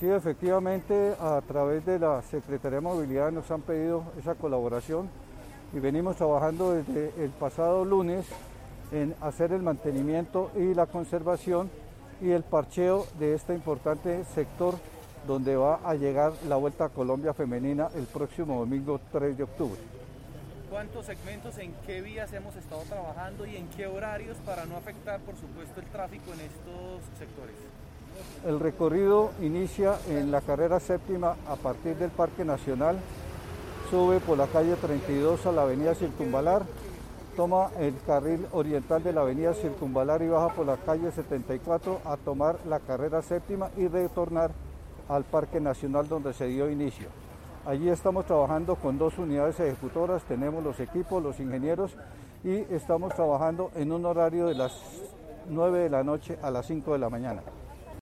Sí, efectivamente, a través de la Secretaría de Movilidad nos han pedido esa colaboración y venimos trabajando desde el pasado lunes en hacer el mantenimiento y la conservación y el parcheo de este importante sector donde va a llegar la Vuelta a Colombia Femenina el próximo domingo 3 de octubre. ¿Cuántos segmentos, en qué vías hemos estado trabajando y en qué horarios para no afectar, por supuesto, el tráfico en estos sectores? El recorrido inicia en la carrera séptima a partir del Parque Nacional, sube por la calle 32 a la avenida Circunvalar, toma el carril oriental de la avenida Circunvalar y baja por la calle 74 a tomar la carrera séptima y retornar al Parque Nacional donde se dio inicio. Allí estamos trabajando con 2 unidades ejecutoras, tenemos los equipos, los ingenieros y estamos trabajando en un horario de las 9 de la noche a las 5 de la mañana.